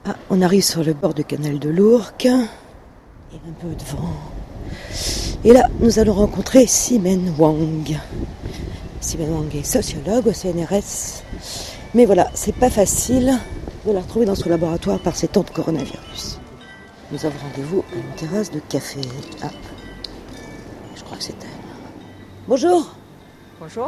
Ah, on arrive sur le bord du canal de l'Ourcq. Il y a un peu de vent. Et là, nous allons rencontrer Simène Wang. Simène Wang est sociologue au CNRS. Mais voilà, c'est pas facile de la retrouver dans son laboratoire par ces temps de coronavirus. Nous avons rendez-vous à une terrasse de café. Ah, je crois que c'est elle. Bonjour. Bonjour.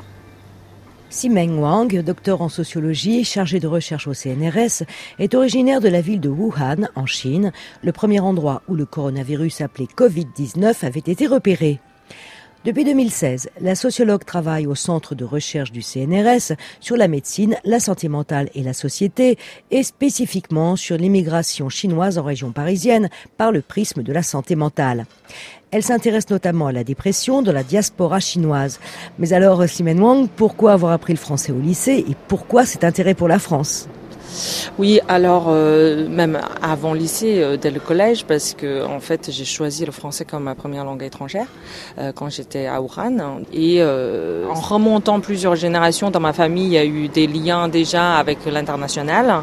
Simène Wang, docteur en sociologie, chargée de recherche au CNRS, est originaire de la ville de Wuhan, en Chine, le premier endroit où le coronavirus appelé Covid-19 avait été repéré. Depuis 2016, la sociologue travaille au centre de recherche du CNRS sur la médecine, la santé mentale et la société, et spécifiquement sur l'immigration chinoise en région parisienne par le prisme de la santé mentale. Elle s'intéresse notamment à la dépression dans la diaspora chinoise. Mais alors, Simène Wang, pourquoi avoir appris le français au lycée et pourquoi cet intérêt pour la France ? Oui, alors même avant le lycée, dès le collège, parce que en fait j'ai choisi le français comme ma première langue étrangère quand j'étais à Wuhan. Et en remontant plusieurs générations dans ma famille, il y a eu des liens déjà avec l'international,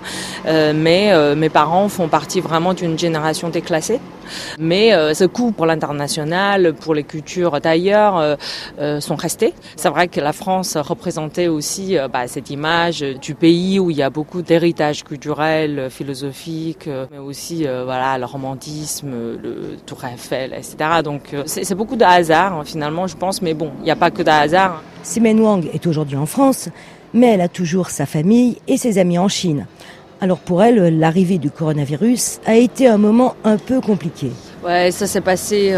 mais mes parents font partie vraiment d'une génération déclassée. Mais ce goût pour l'international, pour les cultures d'ailleurs, sont restés. C'est vrai que la France représentait aussi cette image du pays où il y a beaucoup d'héritage culturel, philosophique, mais aussi le romantisme, le Tour Eiffel, etc. Donc c'est beaucoup de hasard finalement, je pense, mais bon, il n'y a pas que de hasard. Simène Wang est aujourd'hui en France, mais elle a toujours sa famille et ses amis en Chine. Alors pour elle, l'arrivée du coronavirus a été un moment un peu compliqué. Ouais, ça s'est passé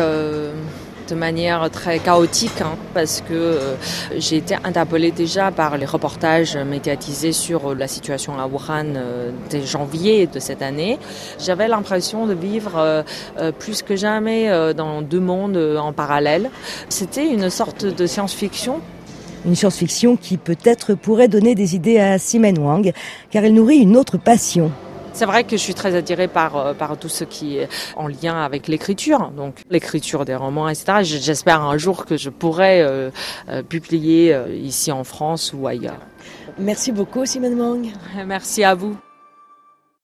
de manière très chaotique parce que j'ai été interpellée déjà par les reportages médiatisés sur la situation à Wuhan dès janvier de cette année. J'avais l'impression de vivre plus que jamais dans deux mondes en parallèle. C'était une sorte de science-fiction. Une science-fiction qui peut-être pourrait donner des idées à Simène Wang, car elle nourrit une autre passion. C'est vrai que je suis très attirée par tout ce qui est en lien avec l'écriture, donc l'écriture des romans, etc. J'espère un jour que je pourrai publier ici en France ou ailleurs. Merci beaucoup Simène Wang. Merci à vous.